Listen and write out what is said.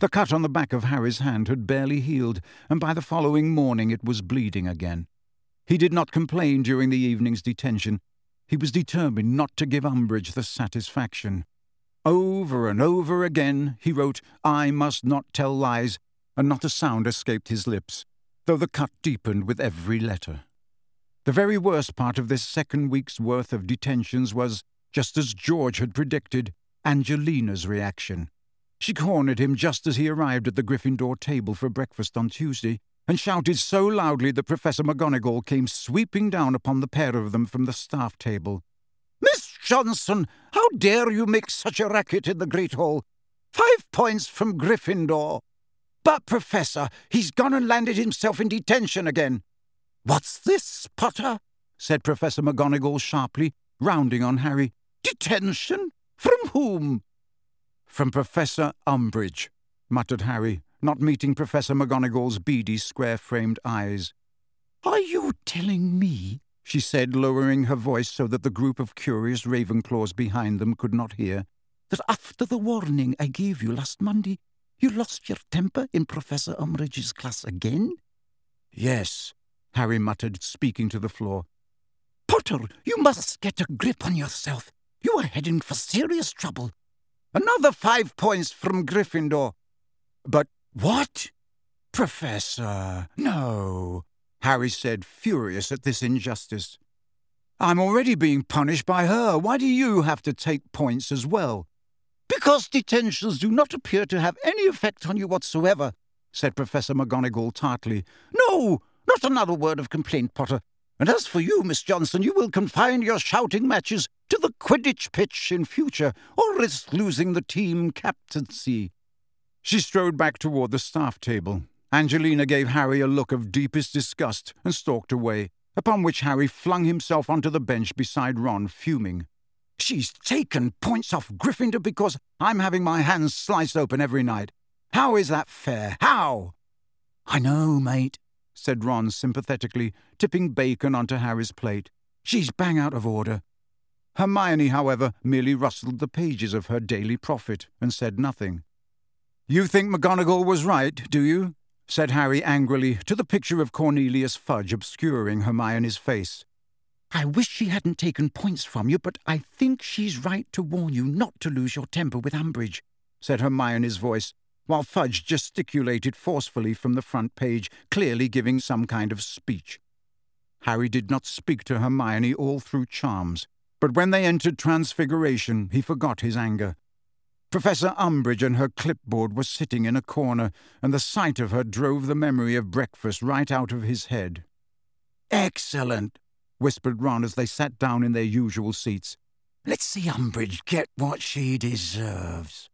The cut on the back of Harry's hand had barely healed, and by the following morning it was bleeding again. He did not complain during the evening's detention. He was determined not to give Umbridge the satisfaction. Over and over again he wrote, "I must not tell lies," and not a sound escaped his lips, though the cut deepened with every letter. The very worst part of this second week's worth of detentions was, just as George had predicted, Angelina's reaction. She cornered him just as he arrived at the Gryffindor table for breakfast on Tuesday, and shouted so loudly that Professor McGonagall came sweeping down upon the pair of them from the staff table. "Miss Johnson, how dare you make such a racket in the Great Hall? 5 points from Gryffindor. But, Professor, he's gone and landed himself in detention again." "What's this, Potter?" said Professor McGonagall sharply, rounding on Harry. "Detention? From whom?" "From Professor Umbridge," muttered Harry, not meeting Professor McGonagall's beady, square-framed eyes. "Are you telling me," she said, lowering her voice so that the group of curious Ravenclaws behind them could not hear, "that after the warning I gave you last Monday, you lost your temper in Professor Umbridge's class again?" "Yes," Harry muttered, speaking to the floor. "Potter, you must get a grip on yourself. You are heading for serious trouble. Another 5 points from Gryffindor." "But what?" "Professor, no," Harry said, furious at this injustice. "I'm already being punished by her. Why do you have to take points as well?" "Because detentions do not appear to have any effect on you whatsoever," said Professor McGonagall tartly. "No, not another word of complaint, Potter. And as for you, Miss Johnson, you will confine your shouting matches to the Quidditch pitch in future, or risk losing the team captaincy." She strode back toward the staff table. Angelina gave Harry a look of deepest disgust and stalked away, upon which Harry flung himself onto the bench beside Ron, fuming. "She's taken points off Gryffindor because I'm having my hands sliced open every night. How is that fair? How?" "I know, mate," said Ron sympathetically, tipping bacon onto Harry's plate. "She's bang out of order." Hermione, however, merely rustled the pages of her Daily Prophet and said nothing. "You think McGonagall was right, do you?" said Harry angrily, to the picture of Cornelius Fudge obscuring Hermione's face. "I wish she hadn't taken points from you, but I think she's right to warn you not to lose your temper with Umbridge," said Hermione's voice, while Fudge gesticulated forcefully from the front page, clearly giving some kind of speech. Harry did not speak to Hermione all through Charms, but when they entered Transfiguration he forgot his anger. Professor Umbridge and her clipboard were sitting in a corner, and the sight of her drove the memory of breakfast right out of his head. "Excellent," whispered Ron as they sat down in their usual seats. "Let's see Umbridge get what she deserves."